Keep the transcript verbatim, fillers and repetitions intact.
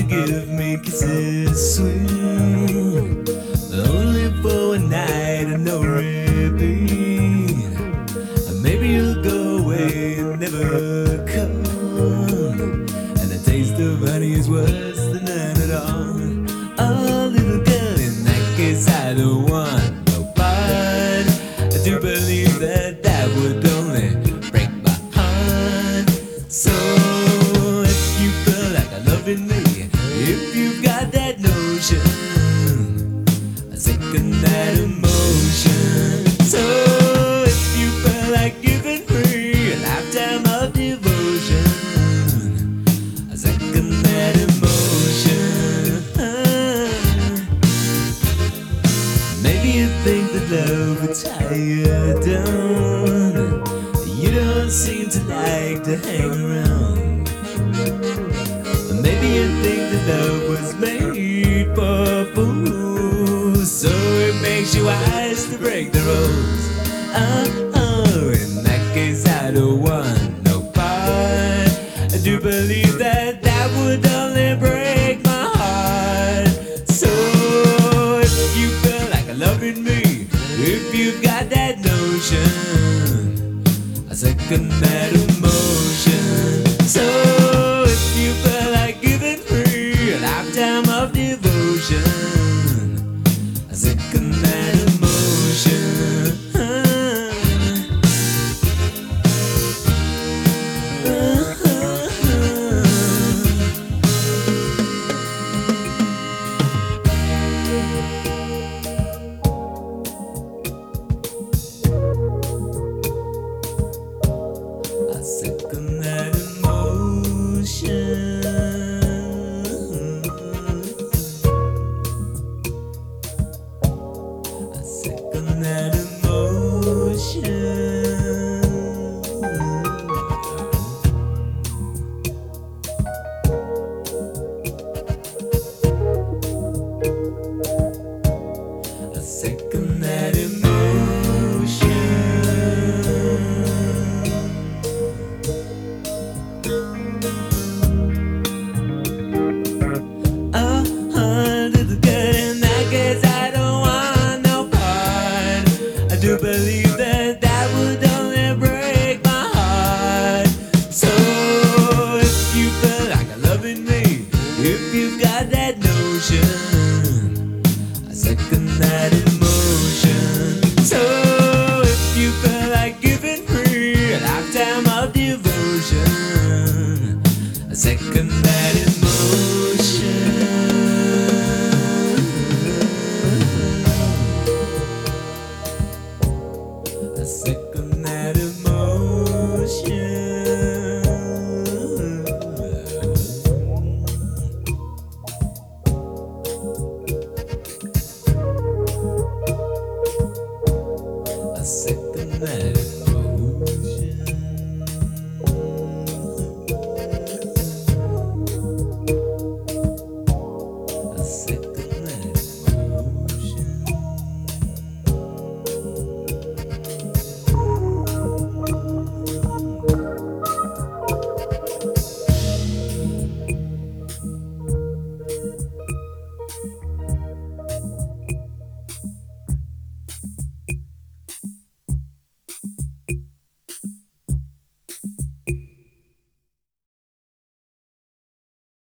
give me kisses sweet, but only for a night and no repeat. And maybe you'll go away and never come, and the taste of honey is worse than none at all. Oh, little girl, in that case I don't want no part. I do believe that that would only break my heart. So if you feel like I loving me, if you've got that notion, I second that emotion. So if you feel like giving me a lifetime of devotion, I second that emotion. Maybe you think that love would tie you down, you don't seem to like to hang around. Maybe you think that love was made for fools, so it makes you wise to break the rules. Oh, oh, in that case I don't want no part. I do believe that that would only break my heart. So if you feel like loving me, if you've got that notion, I second that emotion. So if you feel like giving me a lifetime of devotion, I second that emotion. I second that emotion. I second that emotion. I second that emotion.